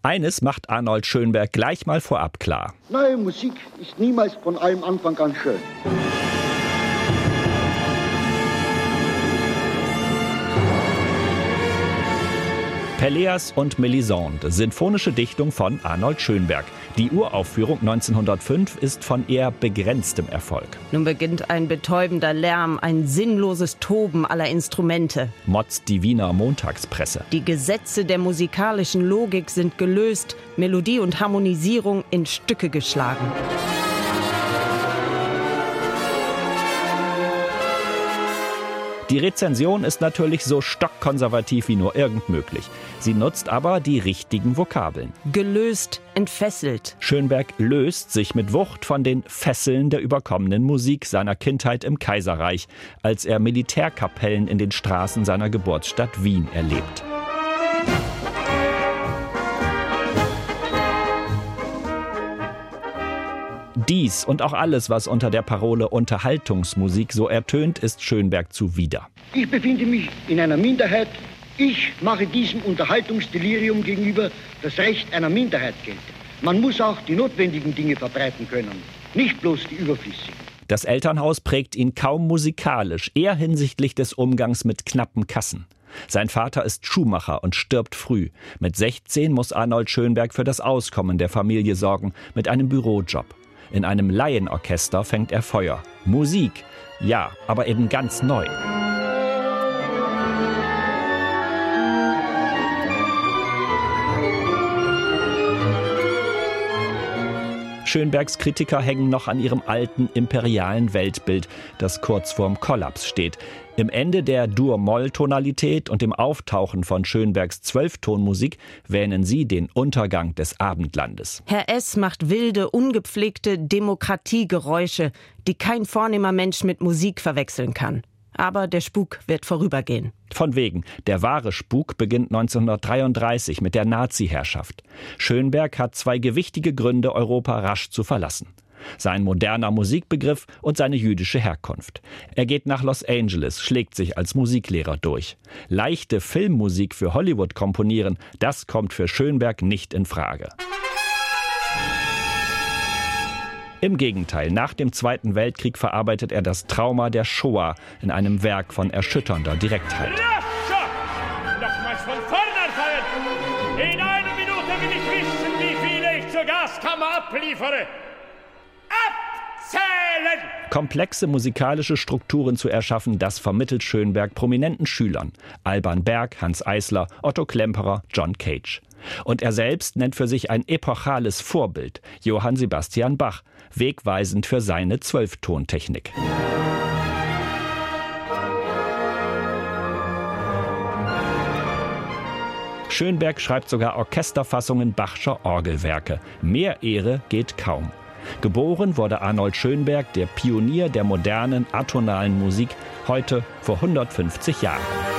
Eines macht Arnold Schönberg gleich mal vorab klar. Neue Musik ist niemals von allem Anfang an schön. Pelléas und Mélisande, sinfonische Dichtung von Arnold Schönberg. Die Uraufführung 1905 ist von eher begrenztem Erfolg. Nun beginnt ein betäubender Lärm, ein sinnloses Toben aller Instrumente. motzt die Wiener Montagspresse. Die Gesetze der musikalischen Logik sind gelöst, Melodie und Harmonisierung in Stücke geschlagen. Die Rezension ist natürlich so stockkonservativ wie nur irgend möglich. Sie nutzt aber die richtigen Vokabeln. Gelöst, entfesselt. Schönberg löst sich mit Wucht von den Fesseln der überkommenen Musik seiner Kindheit im Kaiserreich, als er Militärkapellen in den Straßen seiner Geburtsstadt Wien erlebt. Dies und auch alles, was unter der Parole Unterhaltungsmusik so ertönt, ist Schönberg zuwider. Ich befinde mich in einer Minderheit. Ich mache diesem Unterhaltungsdelirium gegenüber das Recht einer Minderheit geltend. Man muss auch die notwendigen Dinge verbreiten können, nicht bloß die überflüssigen. Das Elternhaus prägt ihn kaum musikalisch, eher hinsichtlich des Umgangs mit knappen Kassen. Sein Vater ist Schuhmacher und stirbt früh. Mit 16 muss Arnold Schönberg für das Auskommen der Familie sorgen, mit einem Bürojob. In einem Laienorchester fängt er Feuer. Musik, ja, aber eben ganz neu. Schönbergs Kritiker hängen noch an ihrem alten imperialen Weltbild, das kurz vorm Kollaps steht. Im Ende der Dur-Moll-Tonalität und dem Auftauchen von Schönbergs 12-Ton-Musik wähnen sie den Untergang des Abendlandes. Herr S. macht wilde, ungepflegte Demokratiegeräusche, die kein vornehmer Mensch mit Musik verwechseln kann. Aber der Spuk wird vorübergehen. Von wegen. Der wahre Spuk beginnt 1933 mit der Nazi-Herrschaft. Schönberg hat zwei gewichtige Gründe, Europa rasch zu verlassen. Sein moderner Musikbegriff und seine jüdische Herkunft. Er geht nach Los Angeles, schlägt sich als Musiklehrer durch. Leichte Filmmusik für Hollywood komponieren, das kommt für Schönberg nicht in Frage. Im Gegenteil, nach dem Zweiten Weltkrieg verarbeitet er das Trauma der Shoah in einem Werk von erschütternder Direktheit. Nochmals von vorne anfangen! In einer Minute will ich wissen, wie viele ich zur Gaskammer abliefere! Abzählen! Komplexe musikalische Strukturen zu erschaffen, das vermittelt Schönberg prominenten Schülern. Alban Berg, Hanns Eisler, Otto Klemperer, John Cage. Und er selbst nennt für sich ein epochales Vorbild, Johann Sebastian Bach, wegweisend für seine 12-Ton-Technik. Schönberg schreibt sogar Orchesterfassungen Bachscher Orgelwerke. Mehr Ehre geht kaum. Geboren wurde Arnold Schönberg, der Pionier der modernen atonalen Musik, heute vor 150 Jahren.